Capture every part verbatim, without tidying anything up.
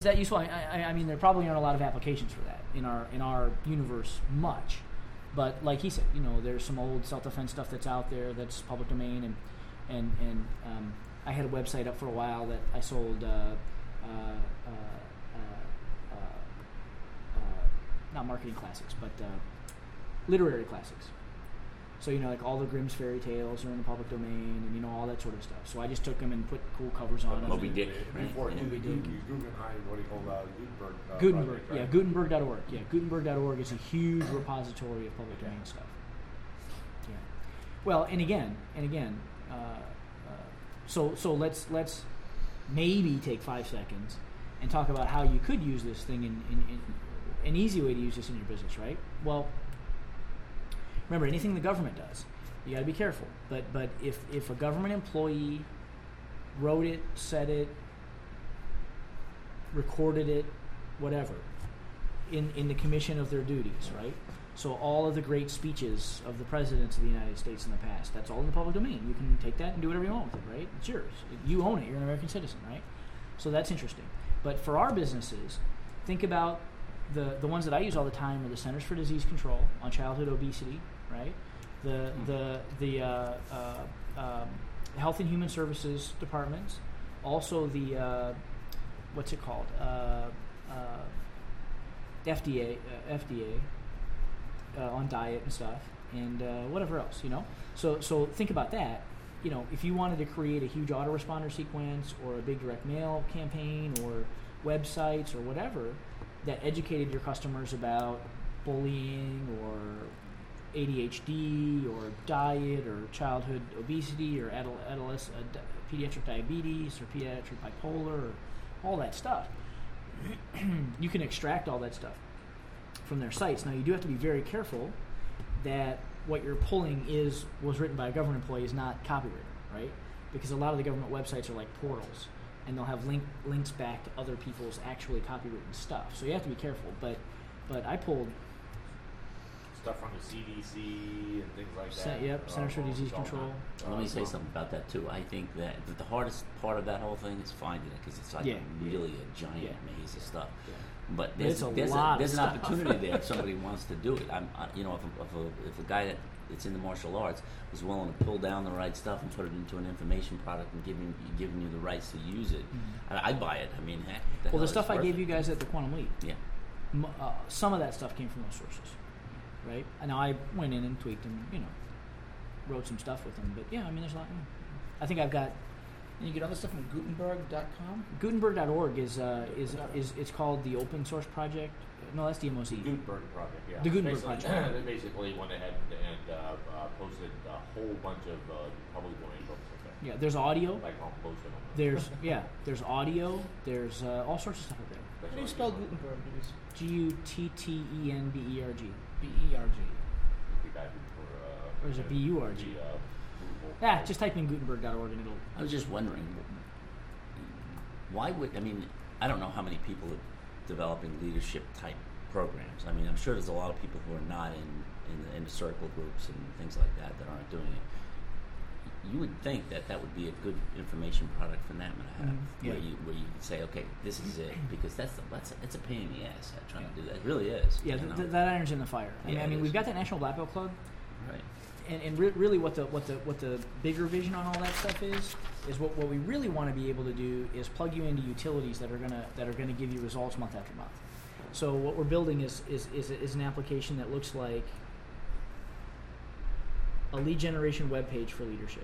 that useful? I, I, I mean, there probably aren't a lot of applications for that in our in our universe much, but like he said, you know, there's some old self-defense stuff that's out there that's public domain, and and and um, I had a website up for a while that I sold, uh, uh, uh, uh, uh, not marketing classics, but uh, literary classics. So, you know, like all the Grimm's fairy tales are in the public domain, and, you know, all that sort of stuff. So I just took them and put cool covers on them. Moby Dick. Before Right? you Moby Dick. Dick. Guggenheim, what do you call that? Gutenberg. Uh, Gutenberg, project, right? yeah, Gutenberg dot org. Yeah, Gutenberg dot org is a huge repository of public domain stuff. Yeah. Well, and again, and again, uh, uh, so so let's let's maybe take five seconds and talk about how you could use this thing in, in, in an easy way to use this in your business, right? Well, remember, anything the government does, you got to be careful. But but if if a government employee wrote it, said it, recorded it, whatever, in in the commission of their duties, right? So all of the great speeches of the presidents of the United States in the past, that's all in the public domain. You can take that and do whatever you want with it, right? It's yours. You own it. You're an American citizen, right? So that's interesting. But for our businesses, think about the the ones that I use all the time are the Centers for Disease Control on childhood obesity, right? The the the uh, uh, um, Health and Human Services departments, also the uh, what's it called? Uh, uh, F D A, uh, F D A uh, on diet and stuff, and uh, whatever else, you know. So so think about that. You know, if you wanted to create a huge autoresponder sequence or a big direct mail campaign or websites or whatever that educated your customers about bullying or A D H D or diet or childhood obesity or adol- adolescent uh, di- pediatric diabetes or pediatric bipolar or all that stuff, you can extract all that stuff from their sites. Now, you do have to be very careful that what you're pulling is was written by a government employee is not copyrighted, right? Because a lot of the government websites are like portals, and they'll have link, links back to other people's actually copywritten stuff. So you have to be careful. But but I pulled Stuff from the C D C and things like that. Cent- yep, Uh, Centers for all- Disease all Control. that. Let me Uh, say so- something about that too. I think that the- the hardest part of that whole thing is finding it because it's like Yeah. really a giant Yeah. maze of stuff. Yeah. But But there's it's a there's, lot a, of there's an stuff. opportunity there if somebody wants to do it. I'm I, you know if a, if a if a guy that that's in the martial arts was willing to pull down the right stuff and put it into an information product and giving giving you the rights to use it, Mm-hmm. I, I'd buy it. I mean, heck, Well, the hell, the it's stuff I worth gave it. you guys at the Quantum Leap, Yeah. m- uh, some of that stuff came from those sources, right? And now I went in and tweaked and, you know, wrote some stuff with them. But yeah, I mean, there's a lot. You know, I think I've got And you get all this stuff from Gutenberg dot com? Gutenberg dot org is uh, is is it's called the Open Source Project. No, that's D M O C. Gutenberg project, yeah. The Gutenberg basically, project. They basically went ahead and uh, uh, posted a whole bunch of uh, public domain books like that. Yeah, there's audio. Like on posted them. There's yeah, there's audio. There's uh, all sorts of stuff up there. How do you spell Gutenberg? It is G U T T E N B E R G. B E R G. The guy who for, uh, Or is it B U R G? the, uh, Google. Yeah, just type in Gutenberg dot org and it'll. I was just wondering, why would I mean? I don't know how many people are developing leadership type programs. I mean, I'm sure there's a lot of people who are not in in the, in the circle groups and things like that that aren't doing it. You would think that that would be a good information product for NATMA to have, Mhm. where Yeah. you where you can say, okay, this is it, because that's the, that's a, it's a pain in the ass uh, trying to do that. It really is. Yeah, you th- know? th- that iron's in the fire. I mean, Yeah, I it mean is. we've got that National Black Belt Club. right. And, and re- really, what the what the what the bigger vision on all that stuff is is what, what we really want to be able to do is plug you into utilities that are gonna that are gonna give you results month after month. So what we're building is is is, is an application that looks like a lead generation web page for leadership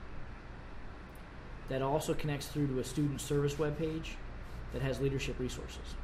that also connects through to a student service web page that has leadership resources.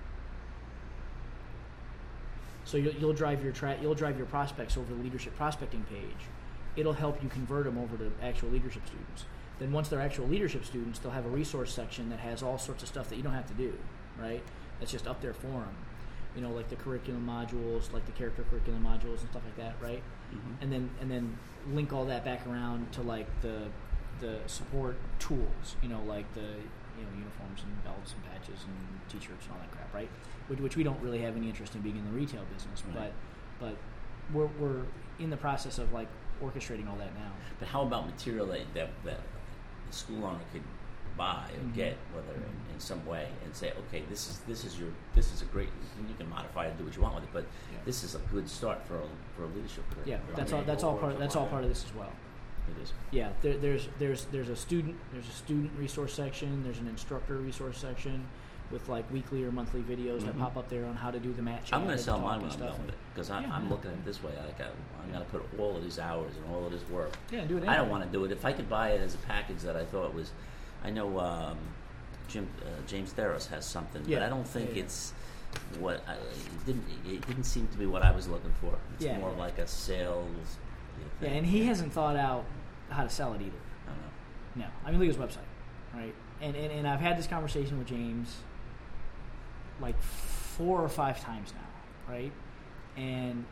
So you'll, you'll drive your tra- you'll drive your prospects over the leadership prospecting page. It'll help you convert them over to actual leadership students. Then once they're actual leadership students, they'll have a resource section that has all sorts of stuff that you don't have to do, right? That's just up there for them. You know, like the curriculum modules, like the character curriculum modules and stuff like that, right? Mm-hmm. And then and then link all that back around to like the the support tools, you know, like the you know uniforms and belts and patches and t-shirts and all that crap, right? Which, which we don't really have any interest in being in the retail business, Right. but but we're we're in the process of like orchestrating all that now. But how about material that that, that the school owner could buy or Mhm. get, whether in, in some way, and say, okay, this is this is your this is a great. And you can modify it, do what you want with it, but Yeah. this is a good start for a, for a leadership career. Yeah, I that's mean, all. That's go all for part. it, That's come all on part in. of this as well. It is. Yeah, there, there's there's there's a student there's a student resource section. There's an instructor resource section with like weekly or monthly videos that Mhm. pop up there on how to do the matching. I'm going how to sell talk mine and when I'm stuff. done with it because Yeah, I'm yeah. looking at it this way. Like I, I'm going to put all of these hours and all of this work. Yeah, do it. I don't anyway. want to do it. If I could buy it as a package that I thought was, I know um, Jim uh, James Theros has something, but Yeah. I don't think Yeah, yeah. it's what I, it didn't. It didn't seem to be what I was looking for. It's Yeah, more yeah. like a sales. Yeah, thing. and he hasn't thought out how to sell it either. I don't know. No, I mean look at his website, right? And, and and I've had this conversation with James like four or five times now, right? And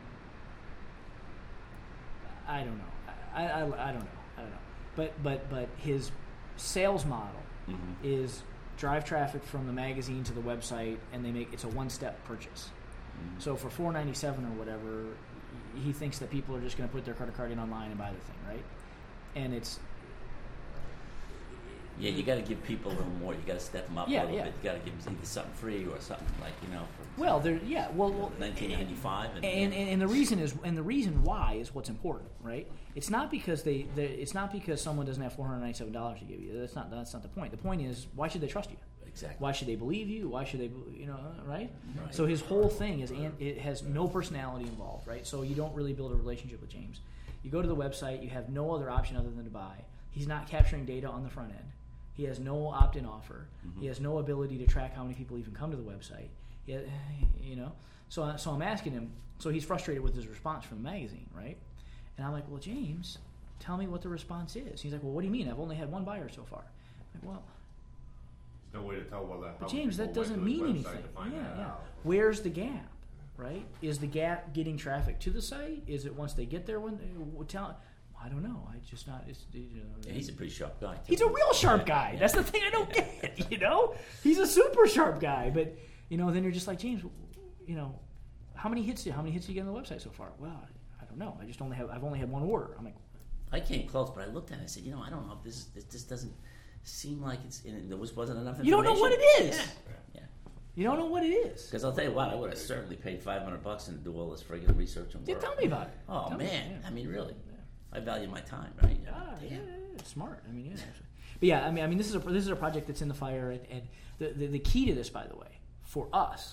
I don't know. I, I, I don't know. I don't know. But but but his sales model Mhm. is drive traffic from the magazine to the website, and they make it's a one-step purchase. Mhm. So for four ninety seven or whatever, he thinks that people are just going to put their credit card in online and buy the thing, right? And it's Yeah, you got to give people a little more. You got to step them up Yeah, a little yeah. bit. You got to give them either something free or something like you know. For, well, there, yeah, well, well nineteen ninety-five and, and, and and the reason is and the reason why is what's important, right? It's not because they, they it's not because someone doesn't have four hundred ninety seven dollars to give you. That's not that's not the point. The point is why should they trust you? exactly. Why should they believe you? Why should they, you know, right? Right. So his whole thing is, and it has no personality involved, right? So you don't really build a relationship with James. You go to the website, you have no other option other than to buy. He's not capturing data on the front end. He has no opt-in offer. Mhm. He has no ability to track how many people even come to the website. He, you know, so so I'm asking him. So he's frustrated with his response from the magazine, right? And I'm like, well, James, tell me what the response is. He's like, well, what do you mean? I've only had one buyer so far. I'm like, well. There's no way to tell whether. how But many James, people that doesn't went to mean his website anything. to find Yeah, that yeah. out. Where's the gap, right? Is the gap getting traffic to the site? Is it once they get there? When uh, tell, I don't know. I just not. It's, you know, Yeah, he's a pretty sharp guy. Too. he's a real sharp Yeah, guy. yeah. That's the thing I don't get. You know, he's a super sharp guy. But you know, then you're just like James. You know, how many hits do how many hits do you get on the website so far? Well, I don't know. I just only have I've only had one order. I'm like, I came close, but I looked at it and I said, you know, I don't know if this is, this, this doesn't seem like it's, and there was, wasn't enough information. You don't know what it is. Yeah. Yeah. you don't know what it is. Because I'll tell you what, I would have certainly paid five hundred bucks and do all this friggin' research and Yeah, work. tell me about it. Oh, Tell me, man. yeah. I mean, really. Yeah. I value my time, right? Ah, Damn. yeah, yeah, yeah, smart. I mean, yeah. Actually. But yeah, I mean, I mean, this is a this is a project that's in the fire, and, and the, the the key to this, by the way, for us,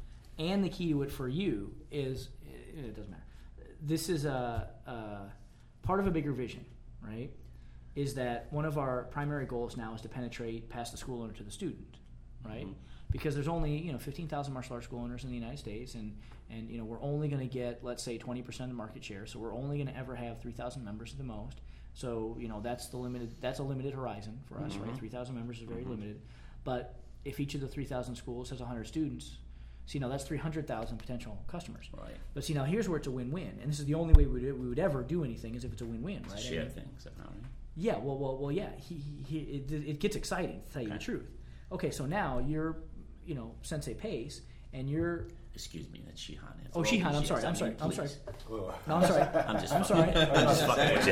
and the key to it for you is it, it doesn't matter. This is a, a part of a bigger vision, right? Is that one of our primary goals now is to penetrate past the school owner to the student, right? Mhm. Because there's only you know fifteen thousand martial arts school owners in the United States, and and you know we're only going to get, let's say, twenty percent of the market share. So we're only going to ever have three thousand members at the most. So you know that's the limited. That's a limited horizon for us, right? Mhm. Three thousand members is very Mhm. limited. But if each of the three thousand schools has a hundred students, see now that's three hundred thousand potential customers. Right. But see now here's where it's a win-win, and this is the only way we would, we would ever do anything is if it's a win-win, It's right? a I share mean, thing, except not, right? yeah, well, well, well, yeah. He, he, he it, it gets exciting to tell you the Okay. truth. Okay, so now you're, you know, Sensei Pace, and you're. Excuse me, that's Shihan. After Oh, all Shihan, these I'm years, sorry, I I'm mean, sorry, I'm sorry. please. Ugh. No, I'm sorry. I'm just I'm fucking- sorry. I'm just fucking with you.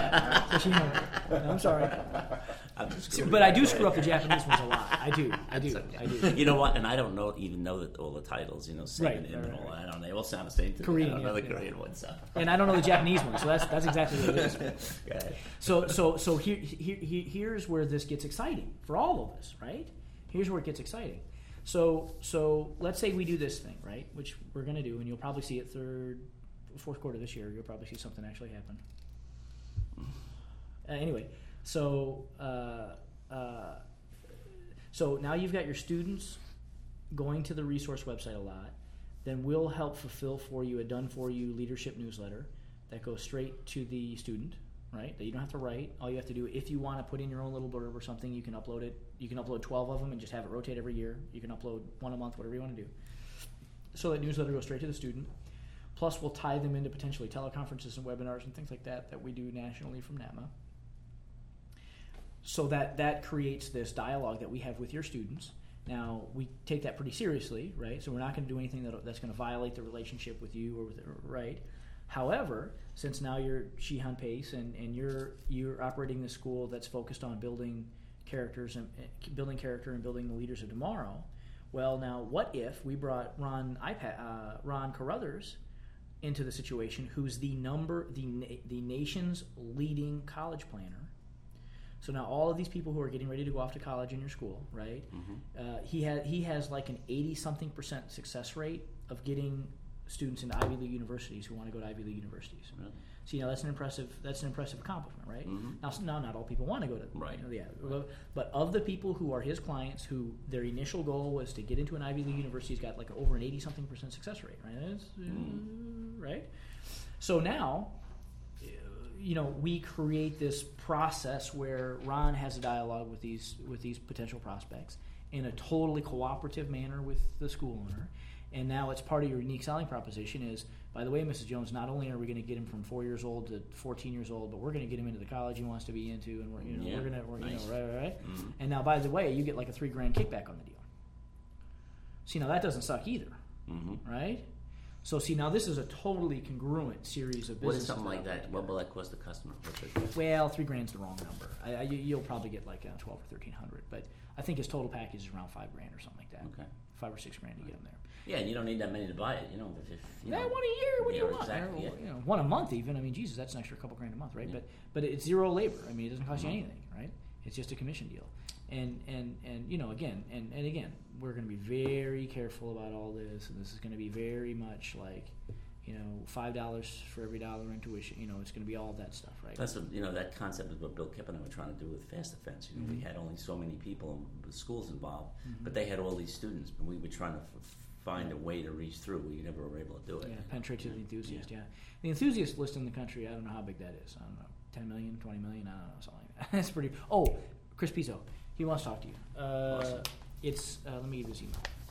So Shihan, no, I'm sorry. I'm just See, screwing but you. I do screw up the Japanese ones a lot. I do. I do. That's okay. I do. You know what? And I don't know even know that all the titles, you know, Seven Right, in right, and all. right. I don't know. They all sound the same to me. Korean, I don't know yeah, the yeah. Korean ones. So. And I don't know the Japanese one, so that's that's exactly what it is. Go ahead. So so so here, here here here's where this gets exciting for all of us, right? Here's where it gets exciting. So so let's say we do this thing, right? Which we're going to do, and you'll probably see it third, fourth quarter this year. You'll probably see something actually happen. Uh, anyway, so uh, uh, so now you've got your students going to the resource website a lot. Then we'll help fulfill for you a done-for-you leadership newsletter that goes straight to the student, right? That you don't have to write. All you have to do, if you want to put in your own little blurb or something, you can upload it. You can upload twelve of them and just have it rotate every year. You can upload one a month, whatever you want to do. So that newsletter goes straight to the student. Plus, we'll tie them into potentially teleconferences and webinars and things like that that we do nationally from NATMA. So that that creates this dialogue that we have with your students. Now, we take that pretty seriously, right? So we're not going to do anything that, that's going to violate the relationship with you or with, right? However, since now you're Shihan Pace and, and you're you're operating the school that's focused on building, characters and uh, building character and building the leaders of tomorrow. Well, now what if we brought Ron iPad, uh, Ron Carruthers into the situation, who's the number the na- the nation's leading college planner. So now all of these people who are getting ready to go off to college in your school, right? Mm-hmm. Uh, he has he has like an eighty something percent success rate of getting students into Ivy League universities who want to go to Ivy League universities. Really? So you know that's an impressive that's an impressive accomplishment, right? Mhm. Now, now not all people want to go to Right. You know, yeah, but of the people who are his clients, who their initial goal was to get into an Ivy League university, he's got like over an eighty something percent success rate, right? That's, uh, Mm. Right. So now, you know, we create this process where Ron has a dialogue with these with these potential prospects in a totally cooperative manner with the school owner. And now it's part of your unique selling proposition is, by the way, Missus Jones, not only are we going to get him from four years old to fourteen years old, but we're going to get him into the college he wants to be into, and we're you know Yeah, we're going to we're, nice. you know right right right. Mhm. And now, by the way, you get like a three grand kickback on the deal. See, now that doesn't suck either, Mm-hmm. right? So see, now this is a totally congruent series of businesses. What is something like that that? What will that cost the customer? What's it? Well, three grand's the wrong number. I, I, you- you'll probably get like uh, twelve or thirteen hundred, but I think his total package is around five grand or something like that. Okay. Five or six grand to get him there. Yeah, and you don't need that many to buy it. You know, if, if you Yeah, know, one a year. What do yeah, you want? exactly, Or, yeah. you know, one a month even. I mean, Jesus, that's an extra couple grand a month, right? Yeah. But but it's zero labor. I mean, it doesn't cost Mhm. you anything, right? It's just a commission deal. And and and you know, again, and and again, we're going to be very careful about all this, and this is going to be very much like, you know, five dollars for every dollar in tuition. You know, it's going to be all of that stuff, right? That's what, you know, that concept is what Bill Kipp and I were trying to do with Fast Defense. You know, Mhm. we had only so many people with schools involved, Mhm. but they had all these students, and we were trying to f- find a way to reach through. We never were able to do it. Yeah, penetrate to the enthusiast, Yeah. yeah. The enthusiast list in the country, I don't know how big that is. I don't know, ten million, twenty million, I don't know, something like that. That's pretty. Oh, Chris Pizzo, he wants to talk to you. Uh, Awesome. It's, uh, let me give you his email.